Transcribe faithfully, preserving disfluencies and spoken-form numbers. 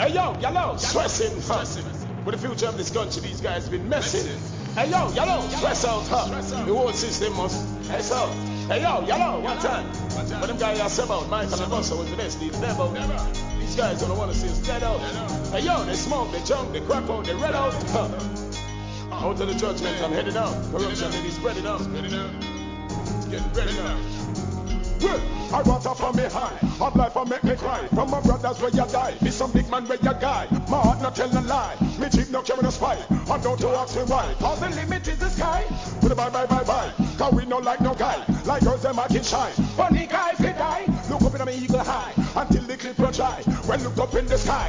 Hey yo, yellow, stressing, huh? With the future of this country, these guys been messing. Hey yo, yellow, stress out, huh? The whole system must. Hey so, hey yo, yellow, one time. But them guys are said about Michael and Buster was the best, the devil. These guys don't want to see us dead out. Hey yo, they smoke, they jump, they crack out, they red out. Huh? Out of the judgment, I'm heading out. Corruption may be spreading out. It's getting ready now. I want up from me high, hard life will make me cry. From my brothers where you die, be some big man where you die. My heart not tell a lie, me cheap no carry no spy. I don't to ask me why, cause the limit is the sky. With a bye bye bye bye, cause we no like no guy. Like girls them I can shine, funny guys they die. Look up in me eagle high, until the clip will dry. When look up in the sky.